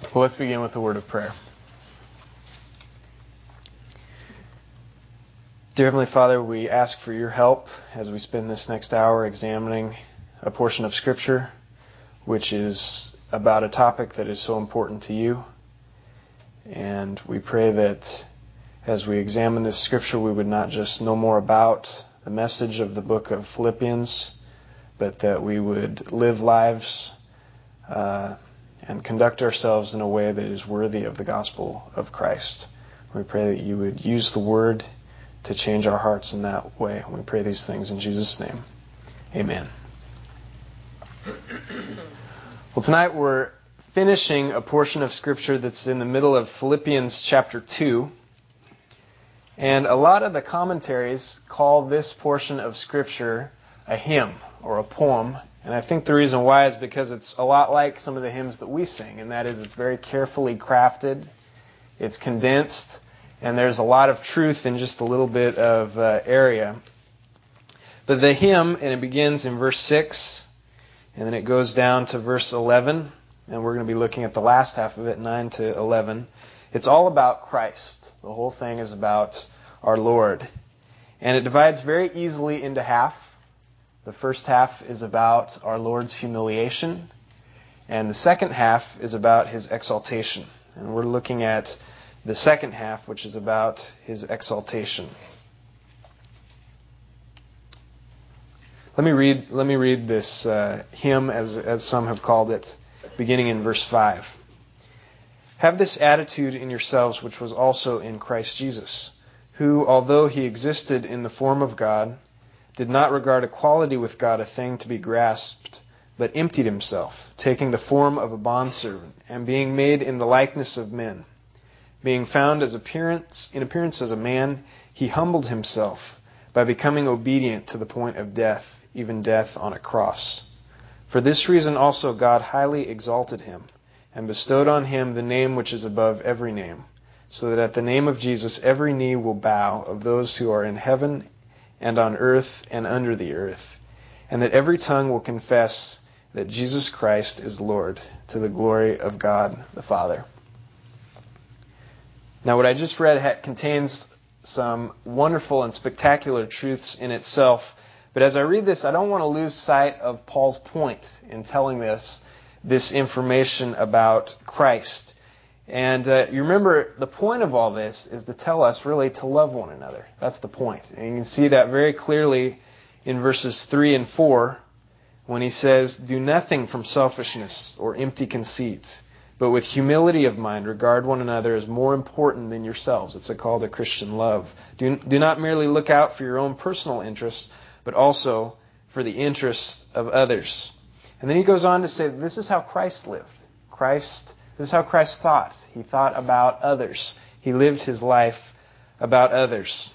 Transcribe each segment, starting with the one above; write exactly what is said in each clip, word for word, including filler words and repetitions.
Well, let's begin with a word of prayer. Dear Heavenly Father, we ask for your help as we spend this next hour examining a portion of Scripture which is about a topic that is so important to you. And we pray that as we examine this Scripture, we would not just know more about the message of the book of Philippians, but that we would live lives uh, and conduct ourselves in a way that is worthy of the gospel of Christ. We pray that you would use the Word to change our hearts in that way. We pray these things in Jesus' name. Amen. Well, tonight we're finishing a portion of Scripture that's in the middle of Philippians chapter two. And a lot of the commentaries call this portion of Scripture a hymn or a poem. And I think the reason why is because it's a lot like some of the hymns that we sing. And that is, it's very carefully crafted, it's condensed, and there's a lot of truth in just a little bit of uh, area. But the hymn, and it begins in verse six, and then it goes down to verse eleven, and we're going to be looking at the last half of it, nine to eleven. It's all about Christ. The whole thing is about our Lord. And it divides very easily into half. The first half is about our Lord's humiliation, and the second half is about His exaltation. And we're looking at the second half, which is about His exaltation. Let me read. Let me read this uh, hymn, as as some have called it, beginning in verse five. Have this attitude in yourselves, which was also in Christ Jesus, who, although He existed in the form of God, did not regard equality with God a thing to be grasped, but emptied Himself, taking the form of a bondservant, and being made in the likeness of men. Being found as appearance in appearance as a man, He humbled Himself by becoming obedient to the point of death, even death on a cross. For this reason also God highly exalted Him, and bestowed on Him the name which is above every name, so that at the name of Jesus every knee will bow, of those who are in heaven and on earth and under the earth, and that every tongue will confess that Jesus Christ is Lord, to the glory of God the Father. Now, what I just read contains some wonderful and spectacular truths in itself, but as I read this, I don't want to lose sight of Paul's point in telling this, this information about Christ. And uh, you remember, the point of all this is to tell us really to love one another. That's the point. And you can see that very clearly in verses three and four when he says, do nothing from selfishness or empty conceit, but with humility of mind regard one another as more important than yourselves. It's a call to Christian love. Do, do not merely look out for your own personal interests, but also for the interests of others. And then he goes on to say, this is how Christ lived. Christ This is how Christ thought. He thought about others. He lived His life about others.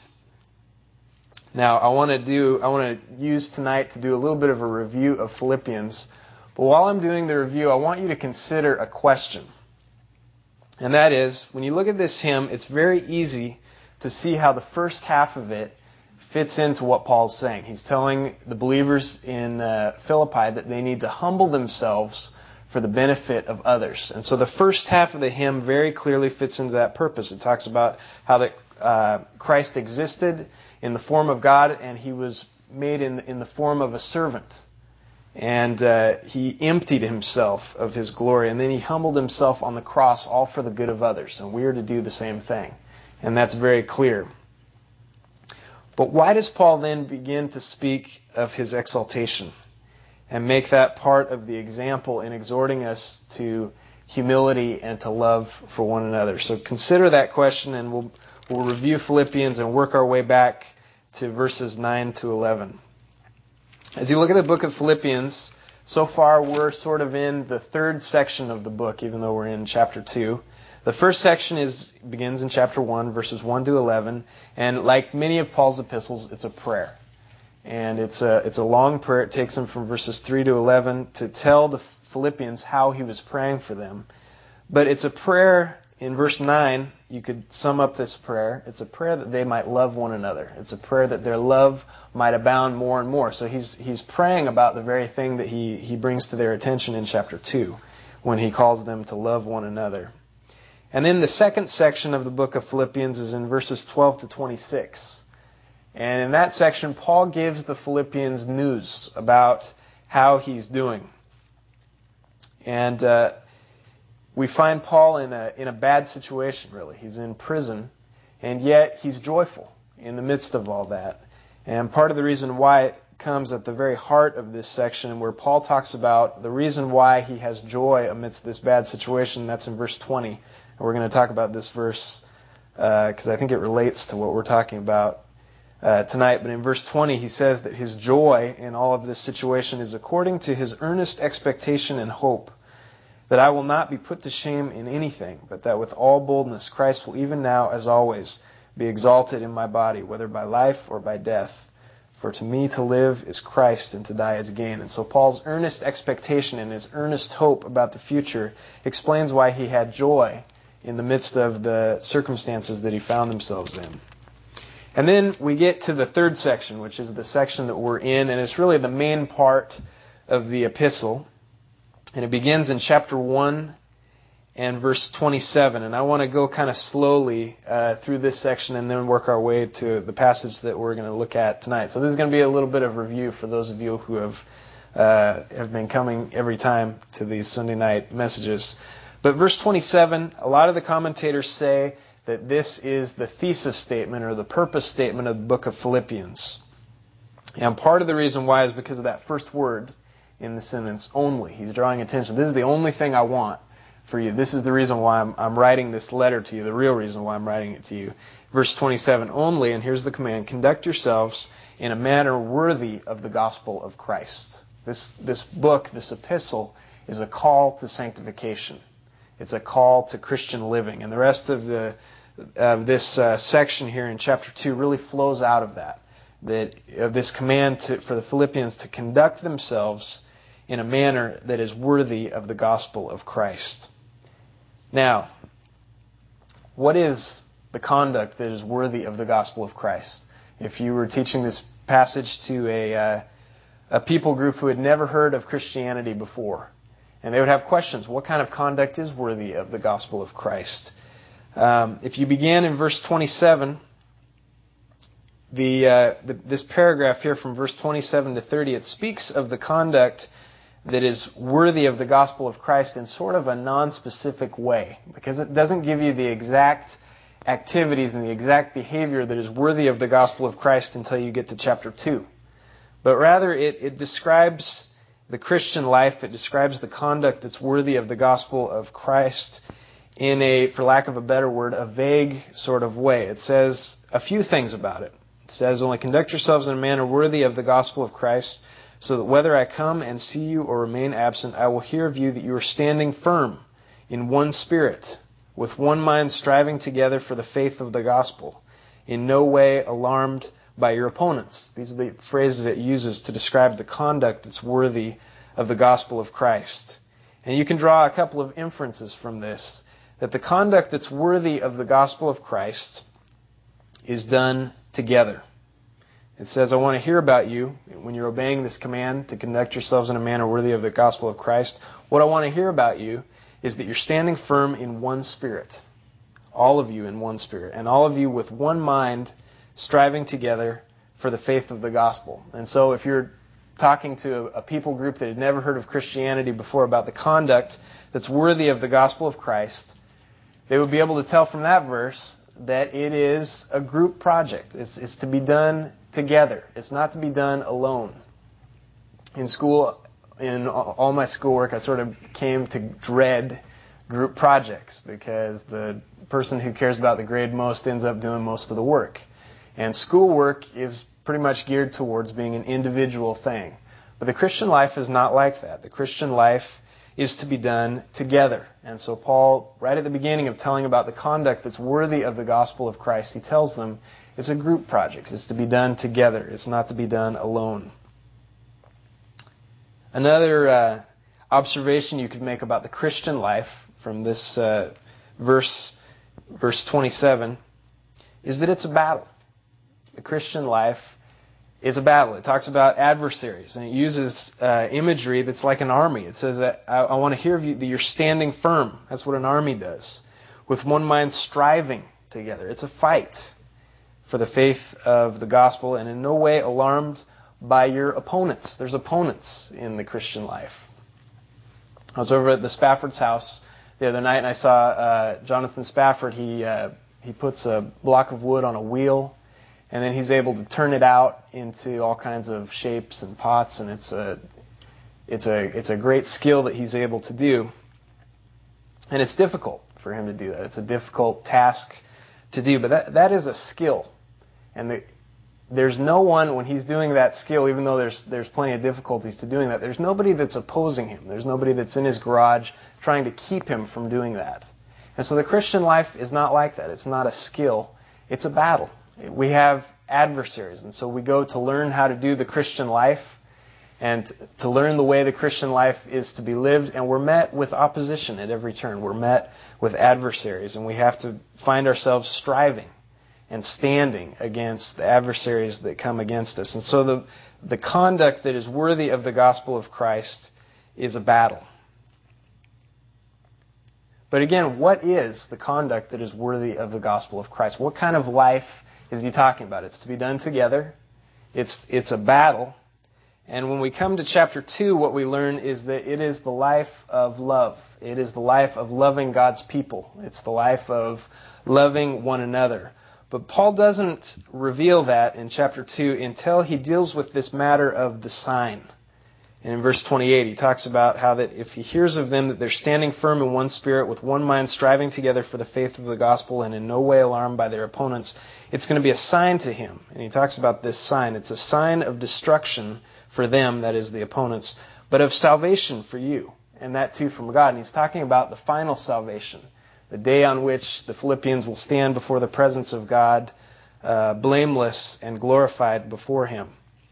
Now, I want to do, I want to use tonight to do a little bit of a review of Philippians. But while I'm doing the review, I want you to consider a question. And that is, when you look at this hymn, it's very easy to see how the first half of it fits into what Paul's saying. He's telling the believers in uh, Philippi that they need to humble themselves for the benefit of others. And so the first half of the hymn very clearly fits into that purpose. It talks about how that uh, Christ existed in the form of God, and He was made in, in the form of a servant. And uh, He emptied Himself of His glory, and then He humbled Himself on the cross, all for the good of others. And we are to do the same thing. And that's very clear. But why does Paul then begin to speak of His exaltation and make that part of the example in exhorting us to humility and to love for one another? So consider that question, and we'll, we'll review Philippians and work our way back to verses nine to eleven. As you look at the book of Philippians, so far we're sort of in the third section of the book, even though we're in chapter two. The first section is begins in chapter one, verses one to eleven, and like many of Paul's epistles, it's a prayer. And it's a, it's a long prayer. It takes him from verses three to eleven to tell the Philippians how he was praying for them. But it's a prayer, in verse nine, you could sum up this prayer. It's a prayer that they might love one another. It's a prayer that their love might abound more and more. So he's he's praying about the very thing that he, he brings to their attention in chapter two. when he calls them to love one another. And then the second section of the book of Philippians is in verses twelve to twenty-six. And in that section, Paul gives the Philippians news about how he's doing. And uh, we find Paul in a in a bad situation, really. He's in prison, and yet he's joyful in the midst of all that. And part of the reason why it comes at the very heart of this section, where Paul talks about the reason why he has joy amidst this bad situation, that's in verse twenty. And we're going to talk about this verse because uh, I think it relates to what we're talking about Uh, tonight. But in verse twenty, he says that his joy in all of this situation is according to his earnest expectation and hope that I will not be put to shame in anything, but that with all boldness Christ will even now, as always, be exalted in my body, whether by life or by death. For to me to live is Christ, and to die is gain. And so Paul's earnest expectation and his earnest hope about the future explains why he had joy in the midst of the circumstances that he found themselves in. And then we get to the third section, which is the section that we're in, and it's really the main part of the epistle. And it begins in chapter one and verse twenty-seven. And I want to go kind of slowly uh, through this section and then work our way to the passage that we're going to look at tonight. So this is going to be a little bit of review for those of you who have uh, have been coming every time to these Sunday night messages. But verse twenty-seven, a lot of the commentators say that this is the thesis statement or the purpose statement of the book of Philippians. And part of the reason why is because of that first word in the sentence, only. He's drawing attention. This is the only thing I want for you. This is the reason why I'm, I'm writing this letter to you, the real reason why I'm writing it to you. Verse twenty-seven, only, and here's the command, conduct yourselves in a manner worthy of the gospel of Christ. This, this book, this epistle, is a call to sanctification. It's a call to Christian living. And the rest of the of this uh, section here in chapter two really flows out of that. That of this command to, for the Philippians to conduct themselves in a manner that is worthy of the gospel of Christ. Now, what is the conduct that is worthy of the gospel of Christ? If you were teaching this passage to a uh, a people group who had never heard of Christianity before, and they would have questions. What kind of conduct is worthy of the gospel of Christ? Um, if you begin in verse twenty-seven, the, uh, the this paragraph here from verse twenty-seven to thirty, it speaks of the conduct that is worthy of the gospel of Christ in sort of a non-specific way, because it doesn't give you the exact activities and the exact behavior that is worthy of the gospel of Christ until you get to chapter two. But rather, it, it describes the Christian life, it describes the conduct that's worthy of the gospel of Christ in a, for lack of a better word, a vague sort of way. It says a few things about it. It says, only conduct yourselves in a manner worthy of the gospel of Christ, so that whether I come and see you or remain absent, I will hear of you that you are standing firm in one spirit, with one mind striving together for the faith of the gospel, in no way alarmed by your opponents. These are the phrases it uses to describe the conduct that's worthy of the gospel of Christ. And you can draw a couple of inferences from this, that the conduct that's worthy of the gospel of Christ is done together. It says, I want to hear about you when you're obeying this command to conduct yourselves in a manner worthy of the gospel of Christ. What I want to hear about you is that you're standing firm in one spirit. All of you in one spirit. And all of you with one mind striving together for the faith of the gospel. And so if you're talking to a people group that had never heard of Christianity before about the conduct that's worthy of the gospel of Christ, they would be able to tell from that verse that it is a group project. It's, it's to be done together. It's not to be done alone. In school, in all my schoolwork, I sort of came to dread group projects because the person who cares about the grade most ends up doing most of the work. And schoolwork is pretty much geared towards being an individual thing. But the Christian life is not like that. The Christian life is to be done together. And so Paul, right at the beginning of telling about the conduct that's worthy of the gospel of Christ, he tells them it's a group project. It's to be done together. It's not to be done alone. Another uh, observation you could make about the Christian life from this uh, verse, verse twenty-seven, is that it's a battle. The Christian life is a battle. It talks about adversaries, and it uses uh, imagery that's like an army. It says that I, I want to hear of you that you're standing firm. That's what an army does. With one mind striving together. It's a fight for the faith of the gospel, and in no way alarmed by your opponents. There's opponents in the Christian life. I was over at the Spafford's house the other night, and I saw uh, Jonathan Spafford. He uh, he puts a block of wood on a wheel, and then he's able to turn it out into all kinds of shapes and pots, and it's a it's a it's a great skill that he's able to do. And it's difficult for him to do that. It's a difficult task to do, but that that is a skill. And the, there's no one, when he's doing that skill, even though there's there's plenty of difficulties to doing that, there's nobody that's opposing him. There's nobody that's in his garage trying to keep him from doing that. And so the Christian life is not like that. It's not a skill. It's a battle. We have adversaries, and so we go to learn how to do the Christian life and to learn the way the Christian life is to be lived, and we're met with opposition at every turn. We're met with adversaries, and we have to find ourselves striving and standing against the adversaries that come against us. And so the, the conduct that is worthy of the gospel of Christ is a battle. But again, what is the conduct that is worthy of the gospel of Christ? What kind of life is he talking about? It's to be done together. It's, it's a battle. And when we come to chapter two, what we learn is that it is the life of love. It is the life of loving God's people. It's the life of loving one another. But Paul doesn't reveal that in chapter two until he deals with this matter of the sign. And in verse twenty-eight, he talks about how that if he hears of them that they're standing firm in one spirit, with one mind striving together for the faith of the gospel, and in no way alarmed by their opponents, it's going to be a sign to him. And he talks about this sign. It's a sign of destruction for them, that is the opponents, but of salvation for you, and that too from God. And he's talking about the final salvation, the day on which the Philippians will stand before the presence of God, uh, blameless and glorified before him.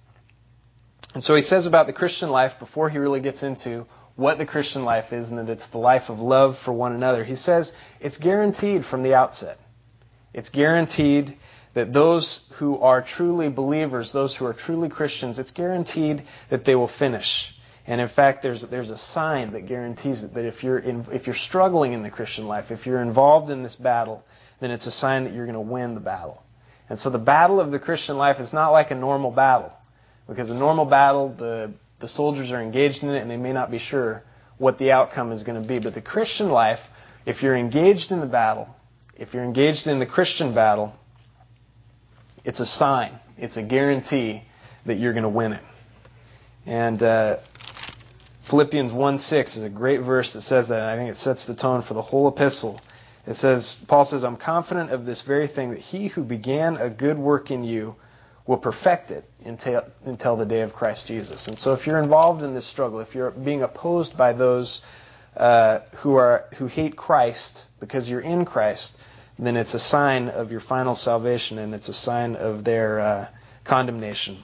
And so he says about the Christian life, before he really gets into what the Christian life is, and that it's the life of love for one another, he says it's guaranteed from the outset. It's guaranteed that those who are truly believers, those who are truly Christians, it's guaranteed that they will finish. And in fact, there's there's a sign that guarantees it, that if you're in, if you're struggling in the Christian life, if you're involved in this battle, then it's a sign that you're going to win the battle. And so the battle of the Christian life is not like a normal battle, because a normal battle, the the soldiers are engaged in it and they may not be sure what the outcome is going to be. But the Christian life, if you're engaged in the battle, if you're engaged in the Christian battle, it's a sign, it's a guarantee that you're going to win it. And uh, Philippians one six is a great verse that says that, and I think it sets the tone for the whole epistle. It says, Paul says, I'm confident of this very thing, that he who began a good work in you will perfect it until, until the day of Christ Jesus. And so if you're involved in this struggle, if you're being opposed by those uh, who are who hate Christ because you're in Christ, then it's a sign of your final salvation, and it's a sign of their uh, condemnation.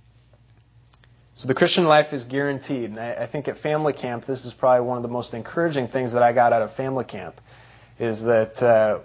So the Christian life is guaranteed. And I, I think at family camp, this is probably one of the most encouraging things that I got out of family camp, is that uh,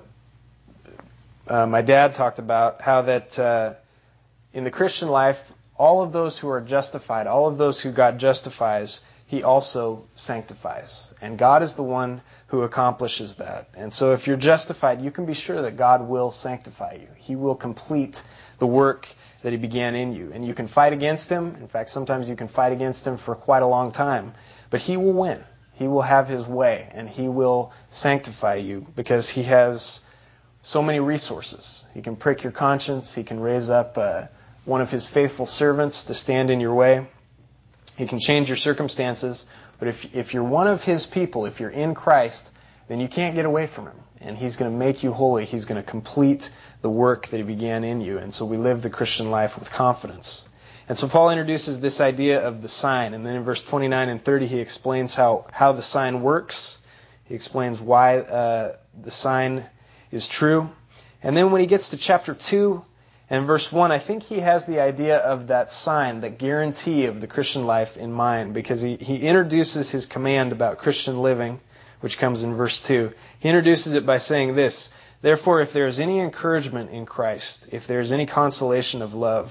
uh, my dad talked about how that uh, in the Christian life, all of those who are justified, all of those who God justifies, he also sanctifies. And God is the one who accomplishes that. And so if you're justified, you can be sure that God will sanctify you. He will complete the work that he began in you. And you can fight against him. In fact, sometimes you can fight against him for quite a long time. But he will win. He will have his way, and he will sanctify you because he has so many resources. He can prick your conscience. He can raise up uh, one of his faithful servants to stand in your way. He can change your circumstances. But if if you're one of his people, if you're in Christ, then you can't get away from him. And he's going to make you holy. He's going to complete the work that he began in you. And so we live the Christian life with confidence. And so Paul introduces this idea of the sign. And then in verse twenty-nine and thirty, he explains how, how the sign works. He explains why uh, the sign is true. And then when he gets to chapter two and verse one, I think he has the idea of that sign, that guarantee of the Christian life in mind, because he, he introduces his command about Christian living, which comes in verse two. He introduces it by saying this, therefore, if there is any encouragement in Christ, if there is any consolation of love,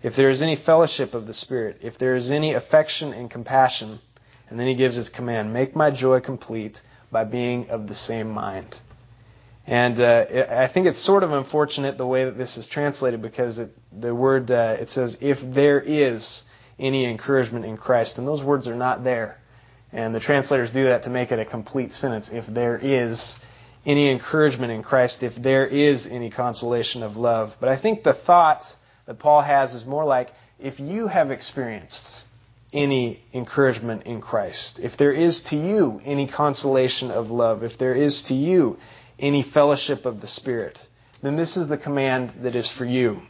if there is any fellowship of the Spirit, if there is any affection and compassion, and then he gives his command, make my joy complete by being of the same mind. And uh, I think it's sort of unfortunate the way that this is translated, because it, the word, uh, it says, if there is any encouragement in Christ, and those words are not there. And the translators do that to make it a complete sentence. If there is any encouragement in Christ, if there is any consolation of love. But I think the thought that Paul has is more like, if you have experienced any encouragement in Christ, if there is to you any consolation of love, if there is to you any fellowship of the Spirit, then this is the command that is for you.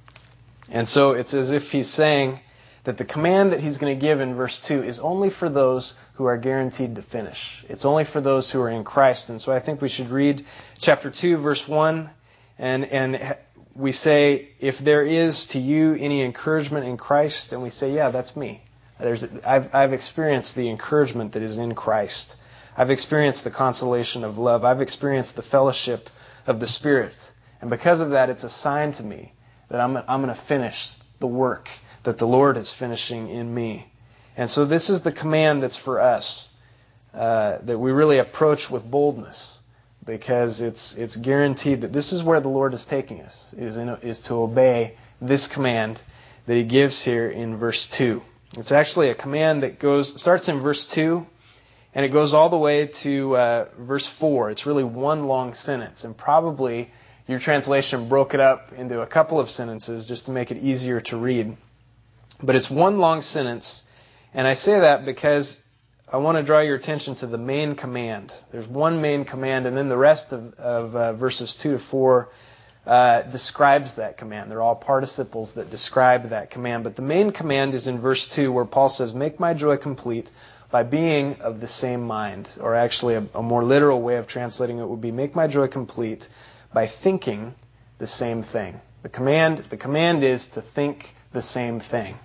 And so it's as if he's saying that the command that he's going to give in verse two is only for those who are guaranteed to finish. It's only for those who are in Christ. And so I think we should read chapter two, verse one, and, and we say, if there is to you any encouragement in Christ, and we say, yeah, that's me. There's, I've, I've experienced the encouragement that is in Christ. I've experienced the consolation of love. I've experienced the fellowship of the Spirit. And because of that, it's a sign to me that I'm, I'm going to finish the work that the Lord is finishing in me. And so this is the command that's for us, uh, that we really approach with boldness, because it's it's guaranteed that this is where the Lord is taking us, is, in, is to obey this command that he gives here in verse two. It's actually a command that goes starts in verse two, and it goes all the way to uh, verse four. It's really one long sentence, and probably your translation broke it up into a couple of sentences just to make it easier to read. But it's one long sentence, and I say that because I want to draw your attention to the main command. There's one main command, and then the rest of, of uh, verses two to four uh, describes that command. They're all participles that describe that command. But the main command is in verse two, where Paul says, make my joy complete by being of the same mind. Or actually, a, a more literal way of translating it would be, make my joy complete by thinking the same thing. The command, the command is to think the same thing.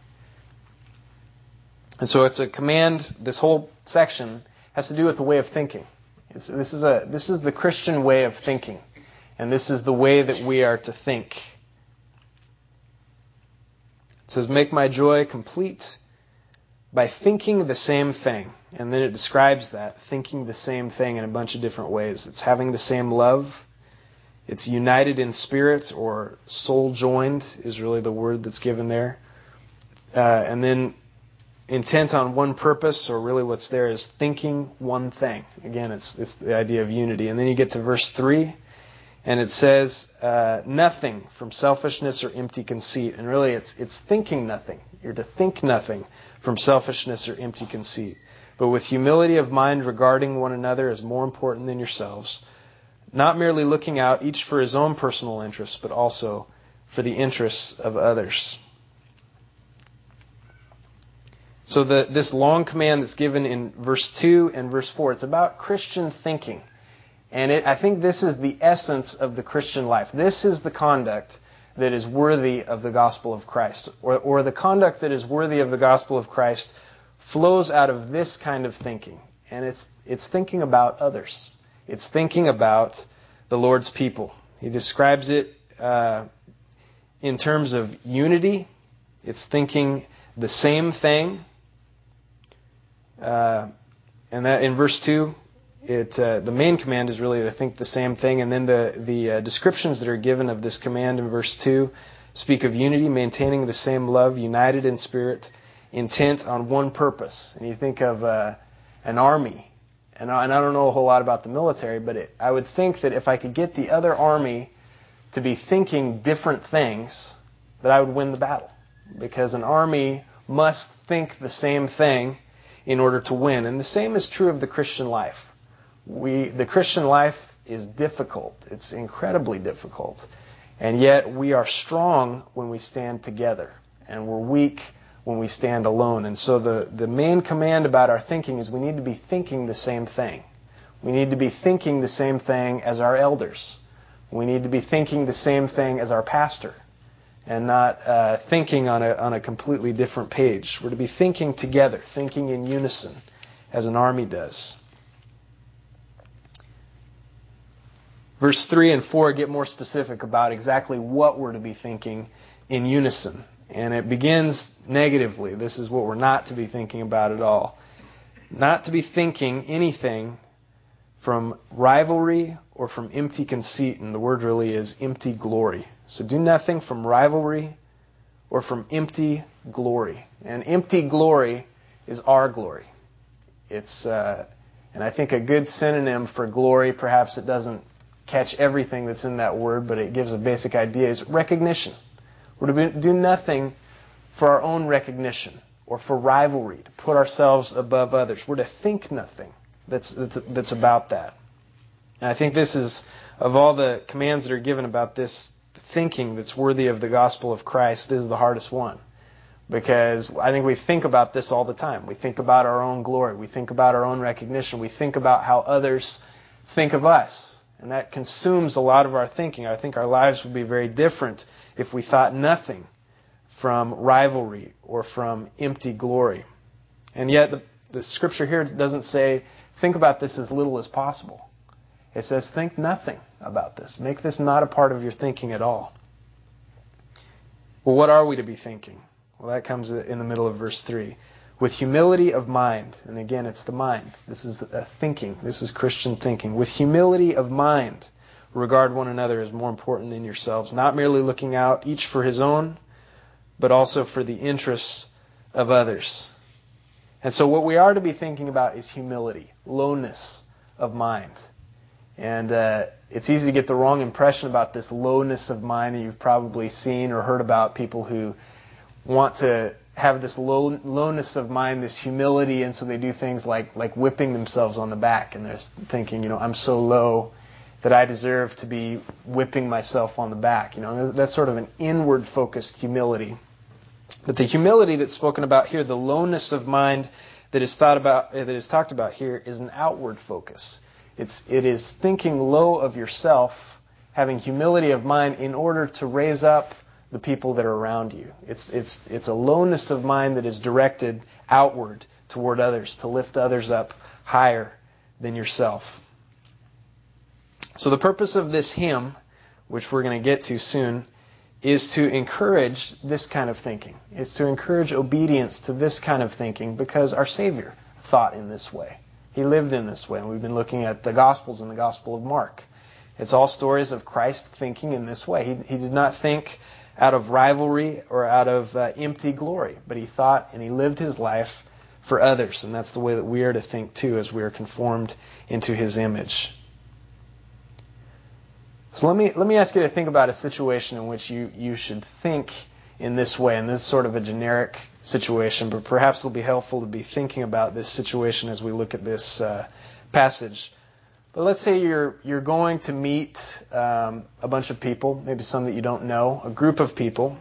And so it's a command, this whole section has to do with the way of thinking. It's, this is a this is the Christian way of thinking. And this is the way that we are to think. It says, make my joy complete by thinking the same thing. And then it describes that, thinking the same thing in a bunch of different ways. It's having the same love. It's united in spirit, or soul joined is really the word that's given there. Uh, and then intent on one purpose, or really what's there is thinking one thing. Again, it's it's the idea of unity. And then you get to verse three, and it says, uh, nothing from selfishness or empty conceit. And really it's it's thinking nothing. You're to think nothing from selfishness or empty conceit, but with humility of mind regarding one another as more important than yourselves, not merely looking out each for his own personal interests, but also for the interests of others. So the, this long command that's given in verse two and verse four, it's about Christian thinking. And it, I think this is the essence of the Christian life. This is the conduct that is worthy of the gospel of Christ. Or, or the conduct that is worthy of the gospel of Christ flows out of this kind of thinking. And it's it's thinking about others. It's thinking about the Lord's people. He describes it uh, in terms of unity. It's thinking the same thing. Uh, and that in verse two, it uh, the main command is really to think the same thing. And then the, the uh, descriptions that are given of this command in verse two speak of unity, maintaining the same love, united in spirit, intent on one purpose. And you think of uh, an army. And I, and I don't know a whole lot about the military, but it, I would think that if I could get the other army to be thinking different things, that I would win the battle. Because an army must think the same thing in order to win. And the same is true of the Christian life. We, the Christian life is difficult. It's incredibly difficult. And yet we are strong when we stand together. And we're weak when we stand alone. And so the, the main command about our thinking is we need to be thinking the same thing. We need to be thinking the same thing as our elders. We need to be thinking the same thing as our pastor. And not uh, thinking on a, on a completely different page. We're to be thinking together, thinking in unison, as an army does. Verse three and four get more specific about exactly what we're to be thinking in unison. And it begins negatively. This is what we're not to be thinking about at all. Not to be thinking anything from rivalry or from empty conceit. And the word really is empty glory. So do nothing from rivalry or from empty glory. And empty glory is our glory. It's, uh, and I think a good synonym for glory, perhaps it doesn't catch everything that's in that word, but it gives a basic idea, is recognition. We're to do nothing for our own recognition or for rivalry, to put ourselves above others. We're to think nothing that's, that's, that's about that. And I think this is, of all the commands that are given about this thinking that's worthy of the gospel of Christ, this is the hardest one. Because I think we think about this all the time. We think about our own glory. We think about our own recognition. We think about how others think of us. And that consumes a lot of our thinking. I think our lives would be very different if we thought nothing from rivalry or from empty glory. And yet the, the scripture here doesn't say, think about this as little as possible. It says, think nothing about this. Make this not a part of your thinking at all. Well, what are we to be thinking? Well, that comes in the middle of verse three. With humility of mind. And again, it's the mind. This is a thinking. This is Christian thinking. With humility of mind, regard one another as more important than yourselves. Not merely looking out each for his own, but also for the interests of others. And so what we are to be thinking about is humility, lowness of mind. And uh, it's easy to get the wrong impression about this lowness of mind. And you've probably seen or heard about people who want to have this low, lowness of mind, this humility, and so they do things like like whipping themselves on the back, and they're thinking, you know, I'm so low that I deserve to be whipping myself on the back. You know, that's sort of an inward-focused humility. But the humility that's spoken about here, the lowness of mind that is thought about, that is talked about here, is an outward focus. It's it is thinking low of yourself, having humility of mind in order to raise up the people that are around you. It's it's it's a lowness of mind that is directed outward toward others, to lift others up higher than yourself. So the purpose of this hymn, which we're going to get to soon, is to encourage this kind of thinking. It's to encourage obedience to this kind of thinking, because our Savior thought in this way. He lived in this way. And we've been looking at the Gospels and the Gospel of Mark. It's all stories of Christ thinking in this way. He, he did not think out of rivalry or out of uh, empty glory, but he thought and he lived his life for others. And that's the way that we are to think too, as we are conformed into his image. So let me let me ask you to think about a situation in which you, you should think in this way. And this is sort of a generic situation, but perhaps it'll be helpful to be thinking about this situation as we look at this uh, passage. But let's say you're you're going to meet um, a bunch of people, maybe some that you don't know, a group of people.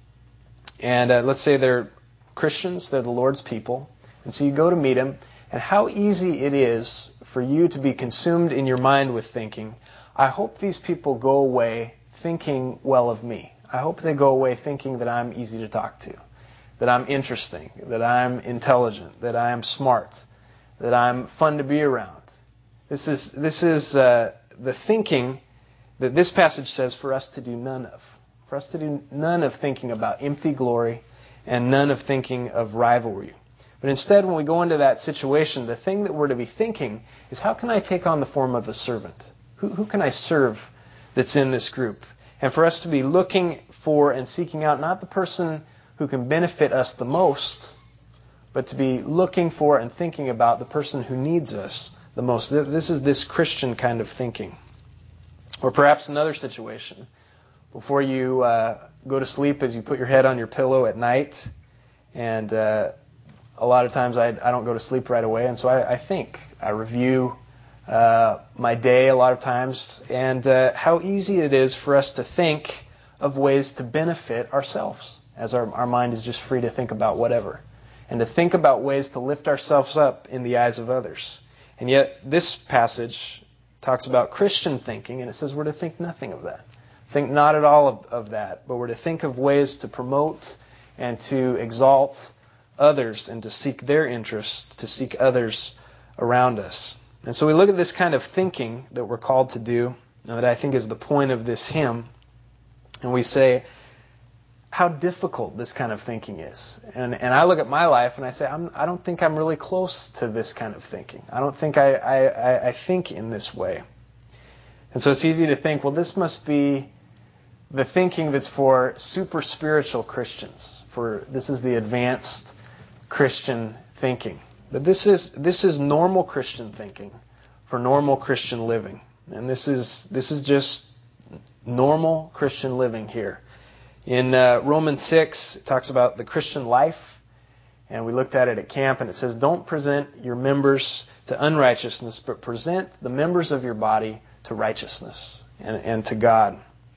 And uh, let's say they're Christians, they're the Lord's people. And so you go to meet them. And how easy it is for you to be consumed in your mind with thinking, I hope these people go away thinking well of me. I hope they go away thinking that I'm easy to talk to, that I'm interesting, that I'm intelligent, that I'm smart, that I'm fun to be around. This is this is uh, the thinking that this passage says for us to do none of. For us to do none of thinking about empty glory and none of thinking of rivalry. But instead, when we go into that situation, the thing that we're to be thinking is, how can I take on the form of a servant? Who, who can I serve that's in this group? And for us to be looking for and seeking out not the person who can benefit us the most, but to be looking for and thinking about the person who needs us the most. This is this Christian kind of thinking. Or perhaps another situation. Before you uh, go to sleep, as you put your head on your pillow at night, and uh, a lot of times I, I don't go to sleep right away, and so I, I think, I review uh, my day a lot of times, and uh, how easy it is for us to think of ways to benefit ourselves, as our, our mind is just free to think about whatever, and to think about ways to lift ourselves up in the eyes of others. And yet this passage talks about Christian thinking, and it says we're to think nothing of that. Think not at all of, of that, but we're to think of ways to promote and to exalt others and to seek their interests, to seek others around us. And so we look at this kind of thinking that we're called to do, and that I think is the point of this hymn, and we say, how difficult this kind of thinking is. And and I look at my life and I say, I'm, I don't think I'm really close to this kind of thinking. I don't think I, I, I think in this way. And so it's easy to think, well, this must be the thinking that's for super spiritual Christians. For this is the advanced Christian thinking. But this is this is normal Christian thinking for normal Christian living. And this is this is just normal Christian living here. In uh, Romans six, it talks about the Christian life, and we looked at it at camp, and it says, don't present your members to unrighteousness, but present the members of your body to righteousness and, and to God.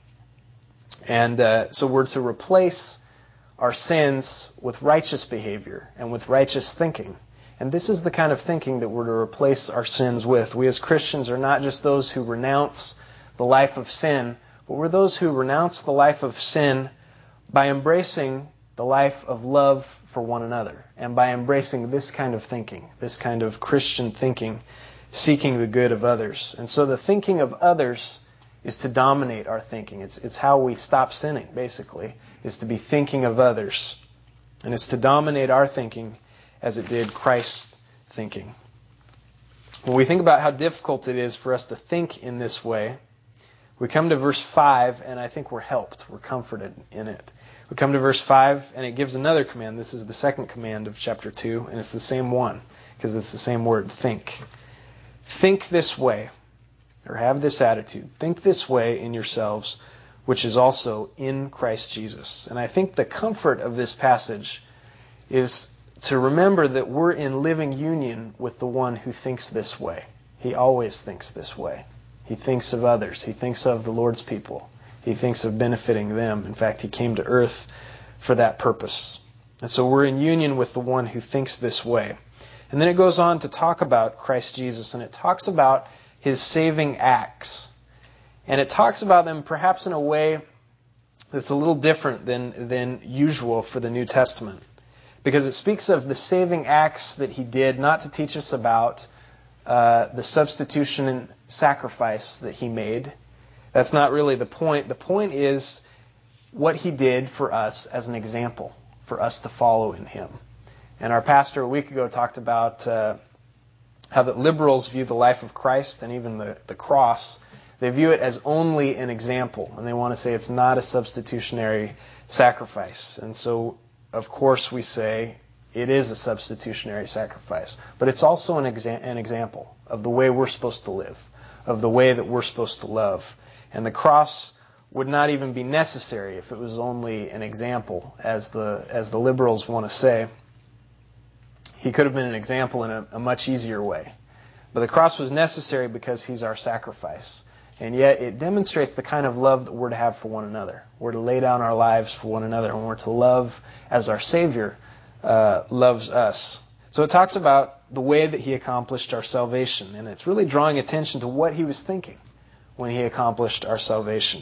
And uh, so we're to replace our sins with righteous behavior and with righteous thinking. And this is the kind of thinking that we're to replace our sins with. We as Christians are not just those who renounce the life of sin, but we're those who renounce the life of sin by embracing the life of love for one another and by embracing this kind of thinking, this kind of Christian thinking, seeking the good of others. And so the thinking of others is to dominate our thinking. It's, it's how we stop sinning, basically, is to be thinking of others. And it's to dominate our thinking as it did Christ's thinking. When we think about how difficult it is for us to think in this way, we come to verse five, and I think we're helped. We're comforted in it. We come to verse five, and it gives another command. This is the second command of chapter two, and it's the same one, because it's the same word, think. Think this way, or have this attitude. Think this way in yourselves, which is also in Christ Jesus. And I think the comfort of this passage is to remember that we're in living union with the one who thinks this way. He always thinks this way. He thinks of others. He thinks of the Lord's people. He thinks of benefiting them. In fact, he came to earth for that purpose. And so we're in union with the one who thinks this way. And then it goes on to talk about Christ Jesus, and it talks about his saving acts. And it talks about them perhaps in a way that's a little different than, than usual for the New Testament. Because it speaks of the saving acts that he did, not to teach us about uh, the substitution and sacrifice that he made. That's not really the point. The point is what he did for us as an example, for us to follow in him. And our pastor a week ago talked about uh, how that liberals view the life of Christ and even the, the cross. They view it as only an example, and they want to say it's not a substitutionary sacrifice. And so, of course, we say it is a substitutionary sacrifice. But it's also an, exa- an example of the way we're supposed to live, of the way that we're supposed to love. And the cross would not even be necessary if it was only an example, as the as the liberals want to say. He could have been an example in a, a much easier way. But the cross was necessary because he's our sacrifice. And yet it demonstrates the kind of love that we're to have for one another. We're to lay down our lives for one another, and we're to love as our Savior uh, loves us. So it talks about the way that he accomplished our salvation, and it's really drawing attention to what he was thinking when he accomplished our salvation.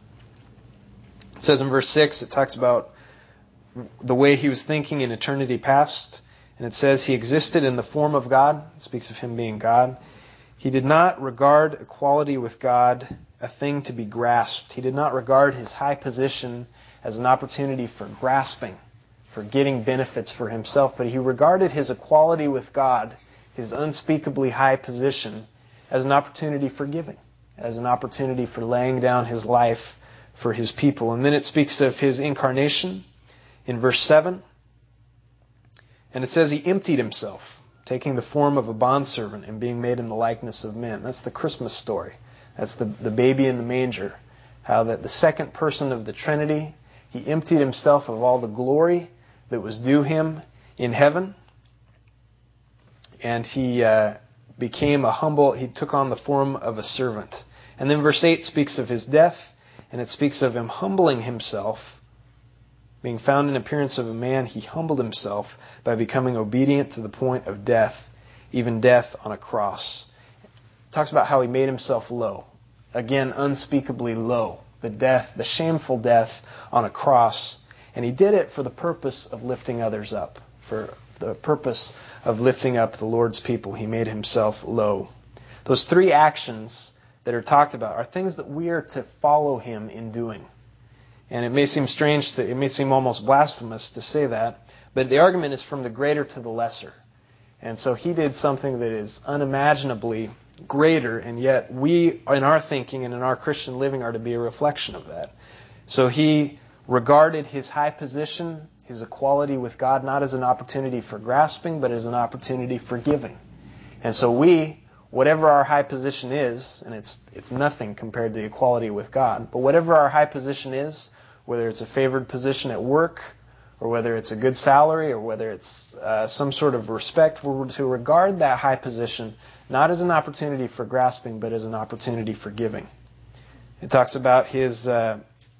It says in verse six, it talks about the way he was thinking in eternity past, and it says he existed in the form of God. It speaks of him being God. He did not regard equality with God a thing to be grasped. He did not regard his high position as an opportunity for grasping, for getting benefits for himself, but he regarded his equality with God, his unspeakably high position, as an opportunity for giving, as an opportunity for laying down his life for his people. And then it speaks of his incarnation in verse seven. And it says he emptied himself, taking the form of a bondservant and being made in the likeness of men. That's the Christmas story. That's the, the baby in the manger. How that the second person of the Trinity, he emptied himself of all the glory that was due him in heaven. And he uh, became a humble, he took on the form of a servant. And then verse eight speaks of his death, and it speaks of him humbling himself. Being found in appearance of a man, he humbled himself by becoming obedient to the point of death, even death on a cross. It talks about how he made himself low. Again, unspeakably low. The death, the shameful death on a cross. And he did it for the purpose of lifting others up. For the purpose of lifting up the Lord's people. He made himself low. Those three actions that are talked about are things that we are to follow him in doing. And it may seem strange, to, it may seem almost blasphemous to say that, but the argument is from the greater to the lesser. And so he did something that is unimaginably greater, and yet we, in our thinking and in our Christian living, are to be a reflection of that. So he regarded his high position, his equality with God, not as an opportunity for grasping, but as an opportunity for giving. And so we, whatever our high position is, and it's it's nothing compared to the equality with God, but whatever our high position is, whether it's a favored position at work, or whether it's a good salary, or whether it's uh, some sort of respect, we're to regard that high position not as an opportunity for grasping, but as an opportunity for giving. It talks about his, uh,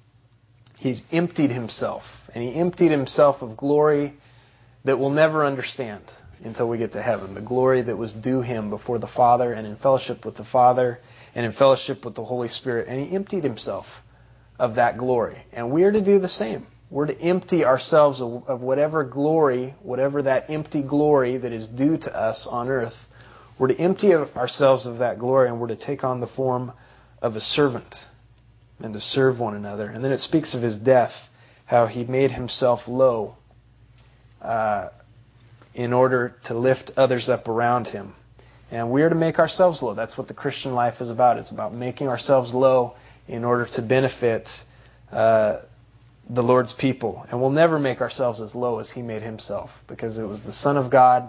he's emptied himself, and he emptied himself of glory that we'll never understand until we get to heaven. The glory that was due him before the Father, and in fellowship with the Father, and in fellowship with the Holy Spirit. And he emptied himself of that glory. And we are to do the same. We're to empty ourselves of, of whatever glory, whatever that empty glory that is due to us on earth. We're to empty ourselves of that glory, and we're to take on the form of a servant and to serve one another. And then it speaks of his death, how he made himself low uh, in order to lift others up around him. And we are to make ourselves low. That's what the Christian life is about. It's about making ourselves low in order to benefit uh, the Lord's people. And we'll never make ourselves as low as he made himself, because it was the Son of God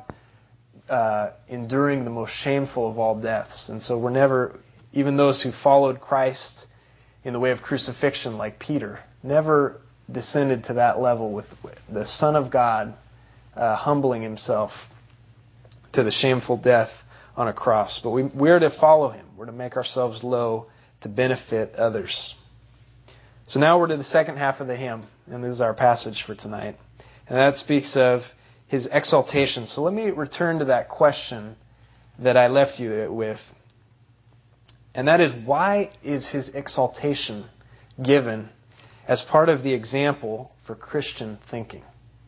uh, enduring the most shameful of all deaths. And so we're never, even those who followed Christ in the way of crucifixion, like Peter, never descended to that level with the Son of God uh, humbling himself to the shameful death on a cross. But we, we're to follow him. We're to make ourselves low to benefit others. So now we're to the second half of the hymn, and this is our passage for tonight. And that speaks of his exaltation. So let me return to that question that I left you with. And that is, why is his exaltation given as part of the example for Christian thinking?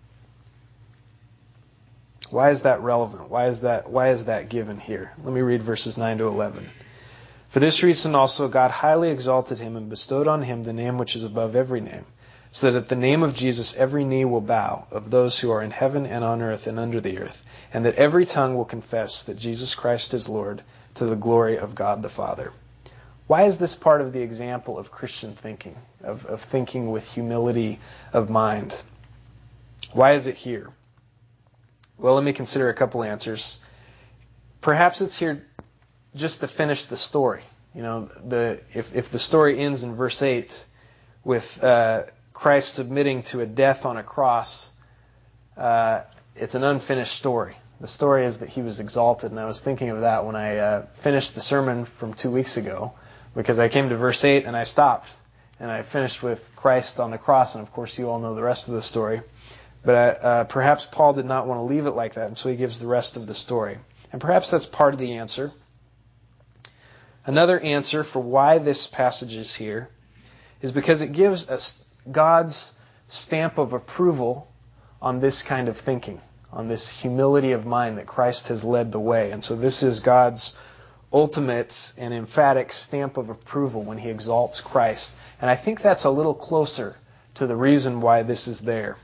Why is that relevant? Why is that, why is that given here? Let me read verses nine to eleven. For this reason also God highly exalted him and bestowed on him the name which is above every name, so that at the name of Jesus every knee will bow, of those who are in heaven and on earth and under the earth, and that every tongue will confess that Jesus Christ is Lord, to the glory of God the Father. Why is this part of the example of Christian thinking, of, of thinking with humility of mind? Why is it here? Well, let me consider a couple answers. Perhaps it's here just to finish the story. You know, the if, if the story ends in verse eight with uh, Christ submitting to a death on a cross, uh, it's an unfinished story. The story is that he was exalted, and I was thinking of that when I uh, finished the sermon from two weeks ago, because I came to verse eight and I stopped, and I finished with Christ on the cross, and of course you all know the rest of the story. But uh, perhaps Paul did not want to leave it like that, and so he gives the rest of the story. And perhaps that's part of the answer. Another answer for why this passage is here is because it gives us God's stamp of approval on this kind of thinking, on this humility of mind that Christ has led the way. And so this is God's ultimate and emphatic stamp of approval when he exalts Christ. And I think that's a little closer to the reason why this is there.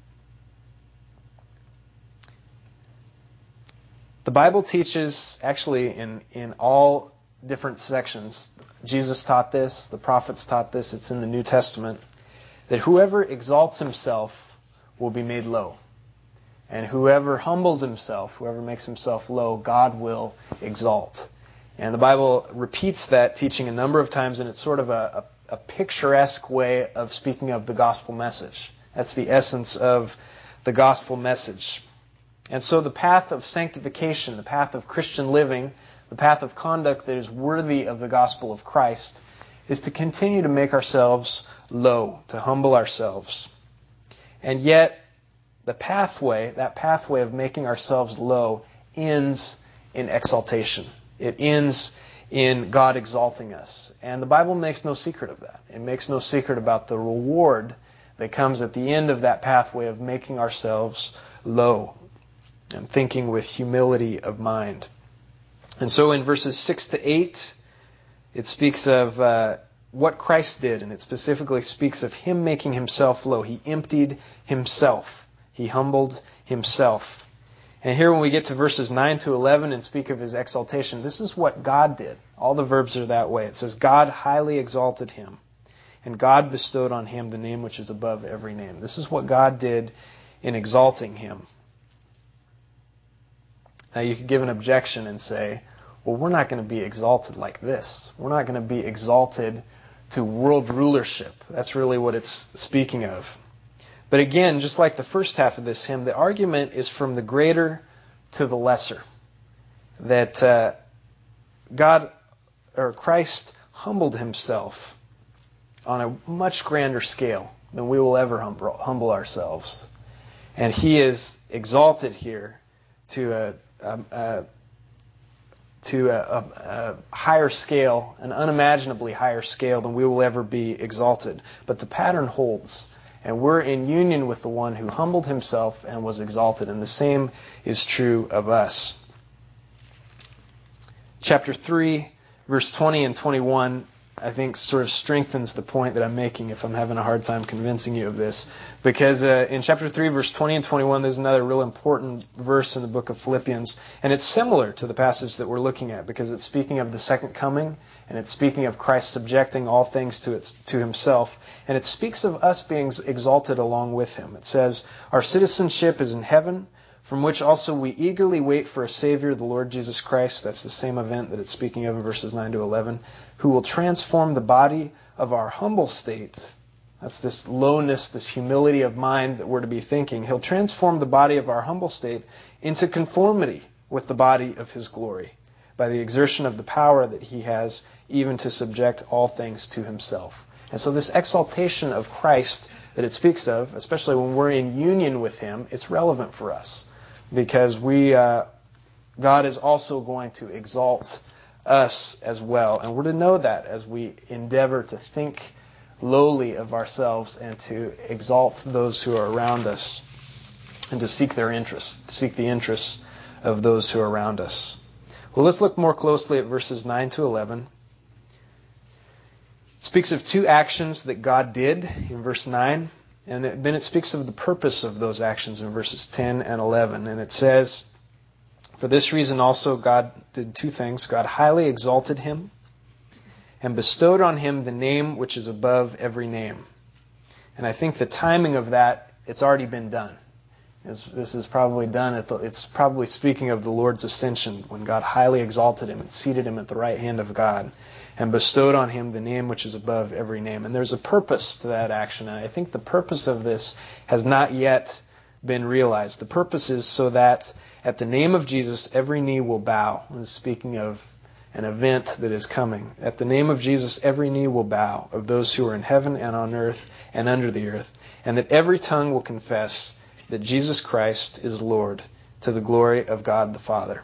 The Bible teaches, actually in, in all different sections, Jesus taught this, the prophets taught this, it's in the New Testament, that whoever exalts himself will be made low. And whoever humbles himself, whoever makes himself low, God will exalt. And the Bible repeats that teaching a number of times, and it's sort of a, a, a picturesque way of speaking of the gospel message. That's the essence of the gospel message. And so the path of sanctification, the path of Christian living, the path of conduct that is worthy of the gospel of Christ is to continue to make ourselves low, to humble ourselves. And yet, the pathway, that pathway of making ourselves low, ends in exaltation. It ends in God exalting us. And the Bible makes no secret of that. It makes no secret about the reward that comes at the end of that pathway of making ourselves low and thinking with humility of mind. And so in verses six to eight, it speaks of uh, what Christ did, and it specifically speaks of him making himself low. He emptied himself. He humbled himself. And here when we get to verses nine to eleven and speak of his exaltation, this is what God did. All the verbs are that way. It says, God highly exalted him, and God bestowed on him the name which is above every name. This is what God did in exalting him. Now you could give an objection and say, well, we're not going to be exalted like this. We're not going to be exalted to world rulership. That's really what it's speaking of. But again, just like the first half of this hymn, the argument is from the greater to the lesser. That uh, God, or Christ, humbled himself on a much grander scale than we will ever humble, humble ourselves. And he is exalted here to a, a, a to a, a, a higher scale, an unimaginably higher scale than we will ever be exalted. But the pattern holds, and we're in union with the one who humbled himself and was exalted, and the same is true of us. Chapter three, verse twenty and twenty-one, I think sort of strengthens the point that I'm making if I'm having a hard time convincing you of this. Because uh, in chapter three, verse twenty and twenty-one, there's another real important verse in the book of Philippians. And it's similar to the passage that we're looking at because it's speaking of the second coming, and it's speaking of Christ subjecting all things to its, to himself. And it speaks of us being exalted along with him. It says, our citizenship is in heaven, from which also we eagerly wait for a Savior, the Lord Jesus Christ. That's the same event that it's speaking of in verses nine to eleven, who will transform the body of our humble state. That's this lowness, this humility of mind that we're to be thinking. He'll transform the body of our humble state into conformity with the body of his glory by the exertion of the power that he has even to subject all things to himself. And so this exaltation of Christ that it speaks of, especially when we're in union with him, it's relevant for us because we, uh, God is also going to exalt us as well. And we're to know that as we endeavor to think lowly of ourselves and to exalt those who are around us and to seek their interests, to seek the interests of those who are around us. Well, let's look more closely at verses nine to eleven. It speaks of two actions that God did in verse nine, and then it speaks of the purpose of those actions in verses ten and eleven. And it says, for this reason also God did two things. God highly exalted him and bestowed on him the name which is above every name. And I think the timing of that, it's already been done. This is probably done, at the, it's probably speaking of the Lord's ascension, when God highly exalted him and seated him at the right hand of God and bestowed on him the name which is above every name. And there's a purpose to that action, and I think the purpose of this has not yet been realized. The purpose is so that at the name of Jesus, every knee will bow. This is speaking of an event that is coming. At the name of Jesus, every knee will bow, of those who are in heaven and on earth and under the earth, and that every tongue will confess that Jesus Christ is Lord, to the glory of God the Father.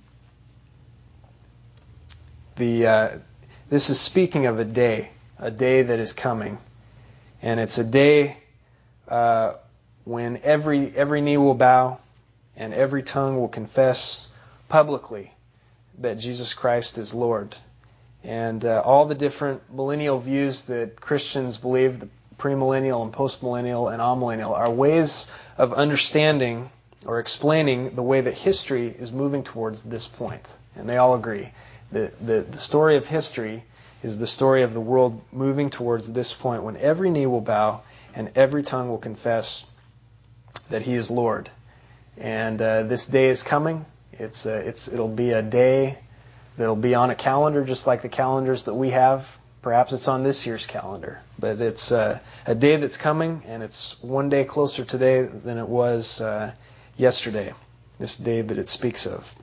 The uh, this is speaking of a day, a day that is coming, and it's a day uh, when every every knee will bow and every tongue will confess publicly that Jesus Christ is Lord. And uh, all the different millennial views that Christians believe, the premillennial and postmillennial and amillennial, are ways of understanding or explaining the way that history is moving towards this point. And they all agree. The, the, the story of history is the story of the world moving towards this point when every knee will bow and every tongue will confess that he is Lord. And uh, this day is coming. It's, uh, it's it'll be a day that'll be on a calendar just like the calendars that we have. Perhaps it's on this year's calendar. But it's uh, a day that's coming, and it's one day closer today than it was uh, yesterday, this day that it speaks of.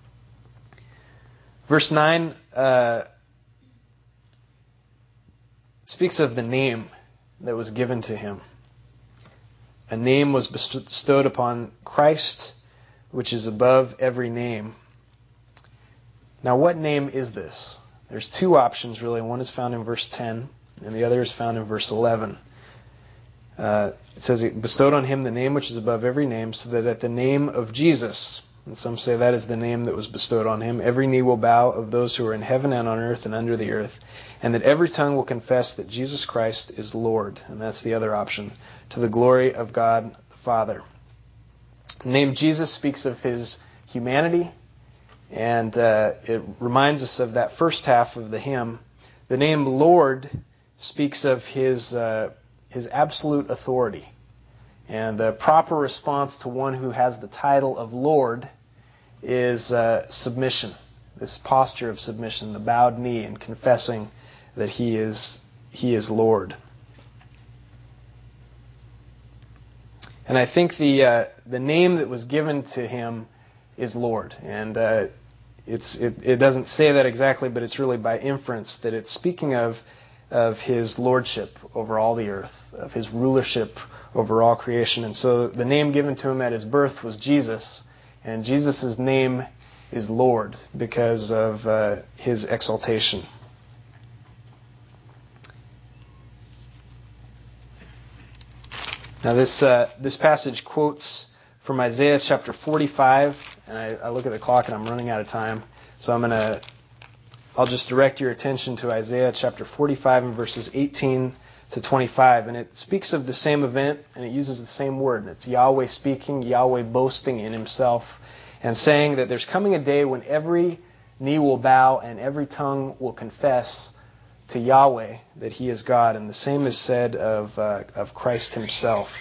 Verse nine uh, speaks of the name that was given to him. A name was bestowed upon Christ, which is above every name. Now, what name is this? There's two options, really. One is found in verse ten, and the other is found in verse eleven. Uh, it says, it bestowed on him the name which is above every name, so that at the name of Jesus, and some say that is the name that was bestowed on him, every knee will bow, of those who are in heaven and on earth and under the earth, and that every tongue will confess that Jesus Christ is Lord. And that's the other option, to the glory of God the Father. The name Jesus speaks of his humanity, and uh, it reminds us of that first half of the hymn. The name Lord speaks of his uh, his absolute authority. And the proper response to one who has the title of Lord is uh, submission, this posture of submission, the bowed knee, and confessing that he is he is Lord. And I think the uh, the name that was given to him is Lord, and uh, it's it, it doesn't say that exactly, but it's really by inference that it's speaking of of his lordship over all the earth, of his rulership over all creation. And so the name given to him at his birth was Jesus, and Jesus' name is Lord because of uh, his exaltation. Now this uh, this passage quotes from Isaiah chapter forty-five, and I, I look at the clock and I'm running out of time, so I'm gonna I'll just direct your attention to Isaiah chapter forty-five and verses eighteen to twenty-five, and it speaks of the same event, and it uses the same word. And it's Yahweh speaking, Yahweh boasting in himself, and saying that there's coming a day when every knee will bow and every tongue will confess to Yahweh that he is God. And the same is said of uh, of Christ himself.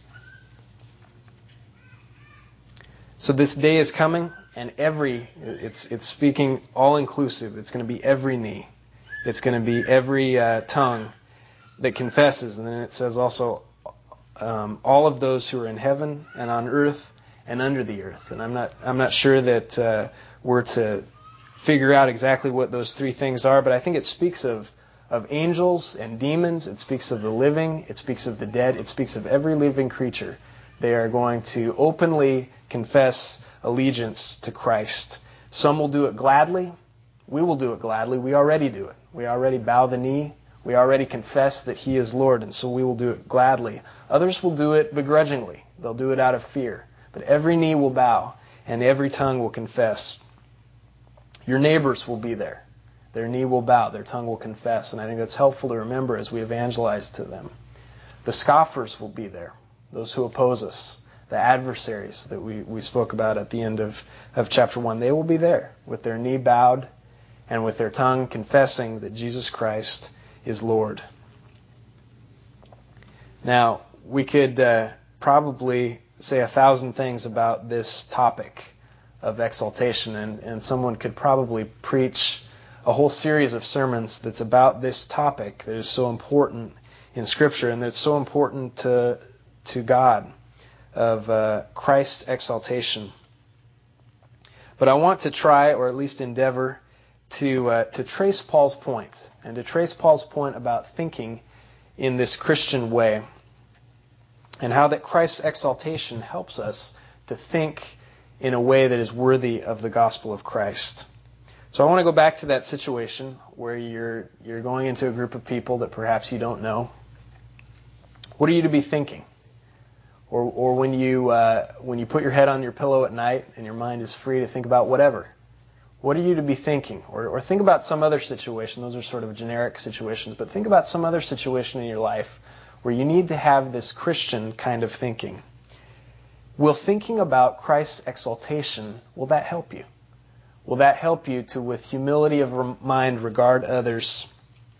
So this day is coming, and every, it's it's speaking all-inclusive. It's going to be every knee. It's going to be every uh, tongue that confesses. And then it says also um, all of those who are in heaven and on earth and under the earth. And I'm not I'm not sure that uh, we're to figure out exactly what those three things are, but I think it speaks of of angels and demons. It speaks of the living. It speaks of the dead. It speaks of every living creature. They are going to openly confess allegiance to Christ. Some will do it gladly. We will do it gladly. We already do it. We already bow the knee. We already confess that he is Lord, and so we will do it gladly. Others will do it begrudgingly. They'll do it out of fear. But every knee will bow, and every tongue will confess. Your neighbors will be there. Their knee will bow, their tongue will confess, and I think that's helpful to remember as we evangelize to them. The scoffers will be there, those who oppose us, the adversaries that we, we spoke about at the end of, of chapter one. They will be there with their knee bowed and with their tongue confessing that Jesus Christ is Lord. Now, we could uh, probably say a thousand things about this topic of exaltation, and, and someone could probably preach a whole series of sermons that's about this topic that is so important in Scripture and that's so important to, to God, of uh, Christ's exaltation. But I want to try, or at least endeavor, to uh, to trace Paul's point, and to trace Paul's point about thinking in this Christian way, and how that Christ's exaltation helps us to think in a way that is worthy of the gospel of Christ. So I want to go back to that situation where you're you're going into a group of people that perhaps you don't know. What are you to be thinking? Or or when you uh, when you put your head on your pillow at night and your mind is free to think about whatever, what are you to be thinking? Or or think about some other situation. Those are sort of generic situations, but think about some other situation in your life where you need to have this Christian kind of thinking. Will thinking about Christ's exaltation, will that help you? Will that help you to, with humility of mind, regard others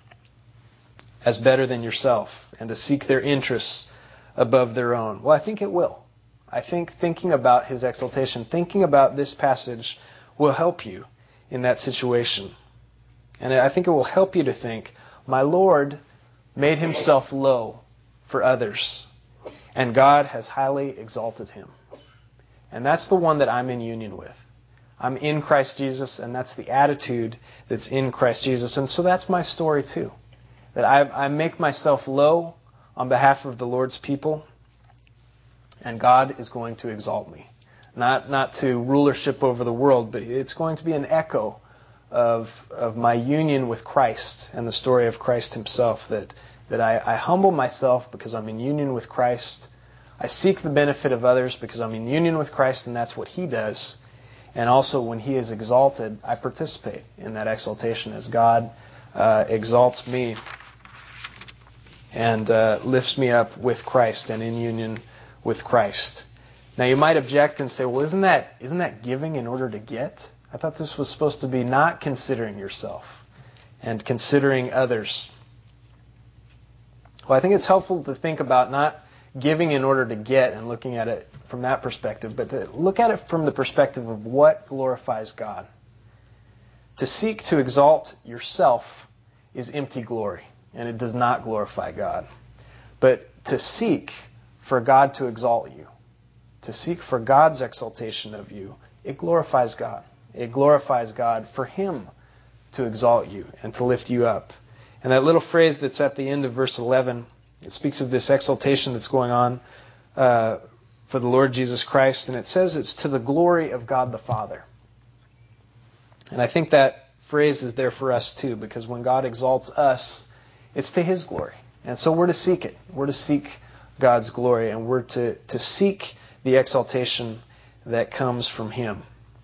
as better than yourself and to seek their interests above their own? Well, I think it will. I think thinking about his exaltation, thinking about this passage will help you in that situation. And I think it will help you to think, my Lord made himself low for others, and God has highly exalted him. And that's the one that I'm in union with. I'm in Christ Jesus, and that's the attitude that's in Christ Jesus. And so that's my story too. That I, I make myself low on behalf of the Lord's people, and God is going to exalt me. Not not to rulership over the world, but it's going to be an echo of of my union with Christ and the story of Christ himself, that, that I, I humble myself because I'm in union with Christ. I seek the benefit of others because I'm in union with Christ, and that's what he does. And also when he is exalted, I participate in that exaltation as God uh, exalts me and uh, lifts me up with Christ and in union with Christ. Now you might object and say, well, isn't that isn't that giving in order to get? I thought this was supposed to be not considering yourself and considering others. Well, I think it's helpful to think about not giving in order to get and looking at it from that perspective, but to look at it from the perspective of what glorifies God. To seek to exalt yourself is empty glory, and it does not glorify God. But to seek for God to exalt you, to seek for God's exaltation of you, it glorifies God. It glorifies God for Him to exalt you and to lift you up. And that little phrase that's at the end of verse eleven, it speaks of this exaltation that's going on uh, for the Lord Jesus Christ, and it says it's to the glory of God the Father. And I think that phrase is there for us too, because when God exalts us, it's to His glory. And so we're to seek it. We're to seek God's glory, and we're to, to seek the exaltation that comes from Him.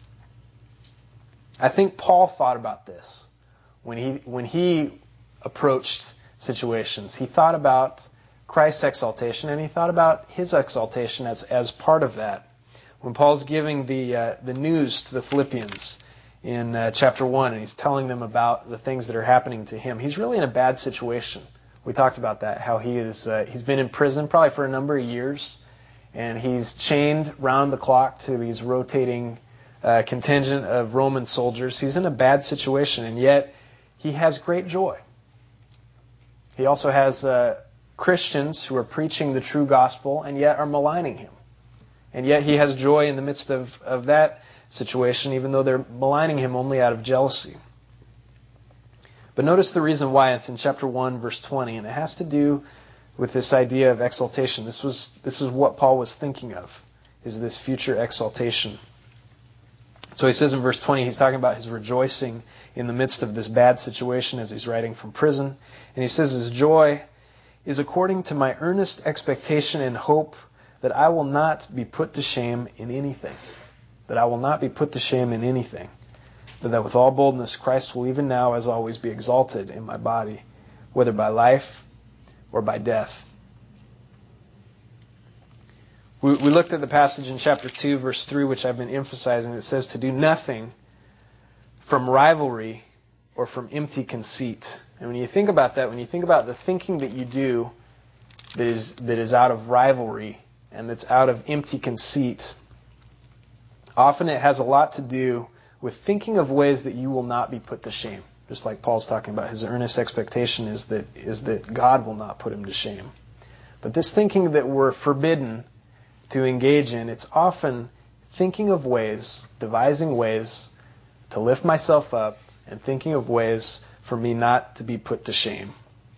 I think Paul thought about this when he when he approached situations. He thought about Christ's exaltation, and he thought about his exaltation as, as part of that. When Paul's giving the uh, the news to the Philippians in uh, chapter one, and he's telling them about the things that are happening to him, he's really in a bad situation. We talked about that, how he is uh, he's been in prison probably for a number of years, and he's chained round the clock to these rotating uh, contingent of Roman soldiers. He's in a bad situation, and yet he has great joy. He also has uh, Christians who are preaching the true gospel and yet are maligning him. And yet he has joy in the midst of, of that situation, even though they're maligning him only out of jealousy. But notice the reason why. It's in chapter one, verse twenty, and it has to do with this idea of exaltation. This was this is what Paul was thinking of, is this future exaltation. So he says in verse twenty, he's talking about his rejoicing in the midst of this bad situation as he's writing from prison. And he says his joy is according to my earnest expectation and hope that I will not be put to shame in anything. That I will not be put to shame in anything. But that with all boldness Christ will even now as always be exalted in my body, whether by life or by death. We, we looked at the passage in chapter two, verse three, which I've been emphasizing. It says to do nothing from rivalry or from empty conceit. And when you think about that, when you think about the thinking that you do that is that is out of rivalry and that's out of empty conceit, often it has a lot to do with thinking of ways that you will not be put to shame. Just like Paul's talking about, his earnest expectation is that is that God will not put him to shame. But this thinking that we're forbidden to engage in, it's often thinking of ways, devising ways to lift myself up and thinking of ways for me not to be put to shame.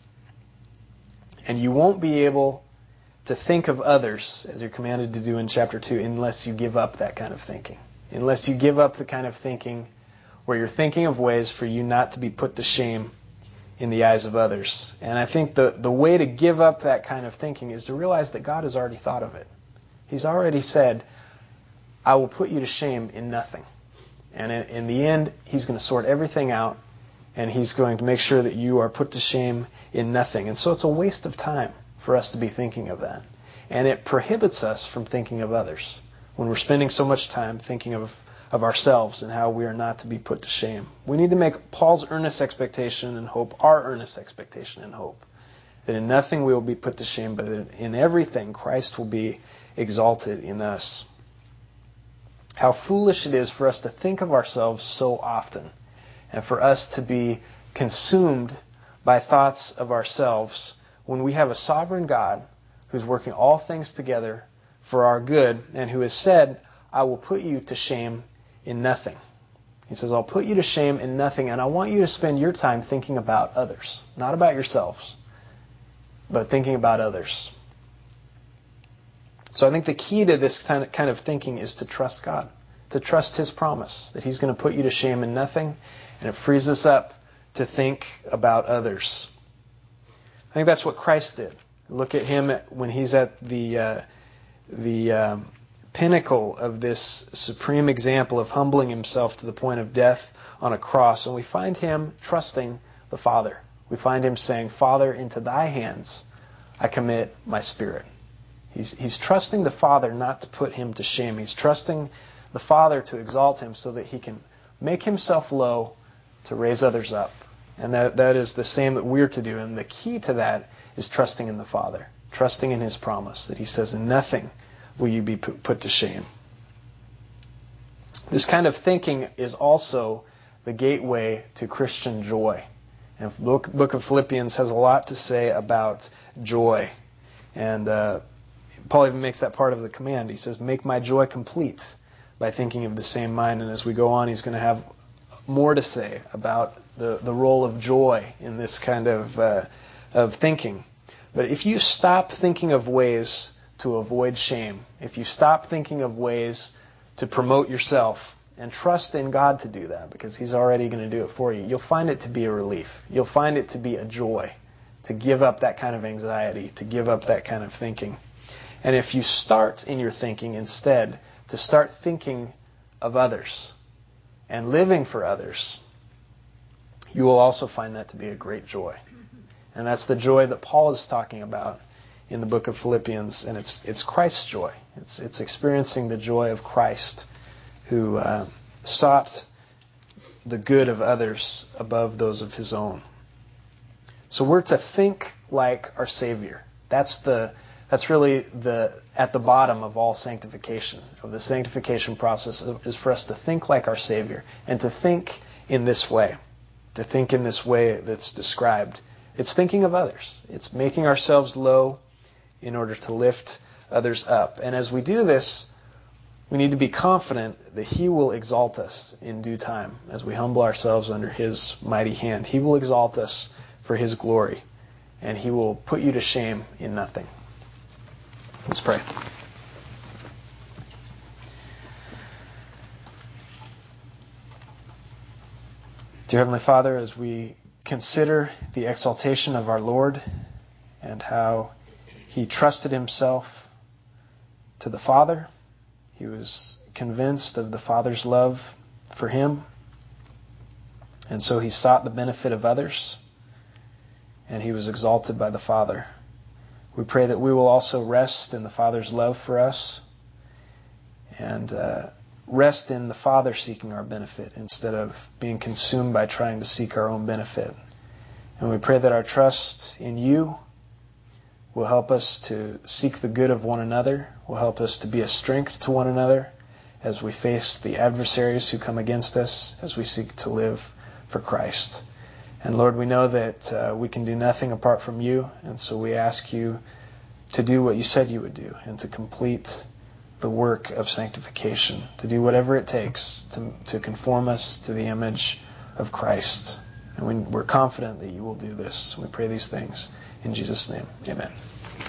And you won't be able to think of others, as you're commanded to do in chapter two, unless you give up that kind of thinking. Unless you give up the kind of thinking where you're thinking of ways for you not to be put to shame in the eyes of others. And I think the, the way to give up that kind of thinking is to realize that God has already thought of it. He's already said, I will put you to shame in nothing. And in, in the end, He's going to sort everything out, and He's going to make sure that you are put to shame in nothing. And so it's a waste of time for us to be thinking of that. And it prohibits us from thinking of others when we're spending so much time thinking of, of ourselves and how we are not to be put to shame. We need to make Paul's earnest expectation and hope our earnest expectation and hope, that in nothing we will be put to shame, but in everything Christ will be exalted in us. How foolish it is for us to think of ourselves so often, and for us to be consumed by thoughts of ourselves when we have a sovereign God who's working all things together for our good, and who has said, I will put you to shame in nothing. He says, I'll put you to shame in nothing, and I want you to spend your time thinking about others. Not about yourselves, but thinking about others. So I think the key to this kind of thinking is to trust God, to trust His promise that He's going to put you to shame in nothing, and it frees us up to think about others. I think that's what Christ did. Look at Him when He's at the uh, the um, pinnacle of this supreme example of humbling Himself to the point of death on a cross, and we find Him trusting the Father. We find him saying, Father, into thy hands I commit my spirit. He's, he's trusting the Father not to put him to shame. He's trusting the Father to exalt him so that he can make himself low to raise others up. And that, that is the same that we're to do. And the key to that is trusting in the Father, trusting in his promise that he says, in nothing will you be put to shame. This kind of thinking is also the gateway to Christian joy. And the book, book of Philippians has a lot to say about joy. And uh, Paul even makes that part of the command. He says, make my joy complete by thinking of the same mind. And as we go on, he's going to have more to say about the, the role of joy in this kind of, uh, of thinking. But if you stop thinking of ways to avoid shame, if you stop thinking of ways to promote yourself, and trust in God to do that, because he's already going to do it for you, you'll find it to be a relief. You'll find it to be a joy to give up that kind of anxiety, to give up that kind of thinking. And if you start in your thinking instead to start thinking of others and living for others, you will also find that to be a great joy. And that's the joy that Paul is talking about in the book of Philippians, and it's it's Christ's joy. It's it's experiencing the joy of Christ, who uh, sought the good of others above those of his own. So we're to think like our Savior. That's the that's really the at the bottom of all sanctification, of the sanctification process, is for us to think like our Savior and to think in this way, to think in this way that's described. It's thinking of others. It's making ourselves low in order to lift others up. And as we do this, we need to be confident that he will exalt us in due time as we humble ourselves under his mighty hand. He will exalt us for his glory, and he will put you to shame in nothing. Let's pray. Dear Heavenly Father, as we consider the exaltation of our Lord and how he trusted himself to the Father, he was convinced of the Father's love for him, and so he sought the benefit of others, and he was exalted by the Father. We pray that we will also rest in the Father's love for us and uh, rest in the Father seeking our benefit instead of being consumed by trying to seek our own benefit. And we pray that our trust in you will help us to seek the good of one another, will help us to be a strength to one another as we face the adversaries who come against us, as we seek to live for Christ. And Lord, we know that uh, we can do nothing apart from you, and so we ask you to do what you said you would do and to complete the work of sanctification, to do whatever it takes to, to conform us to the image of Christ. And we, we're confident that you will do this. We pray these things in Jesus' name. Amen.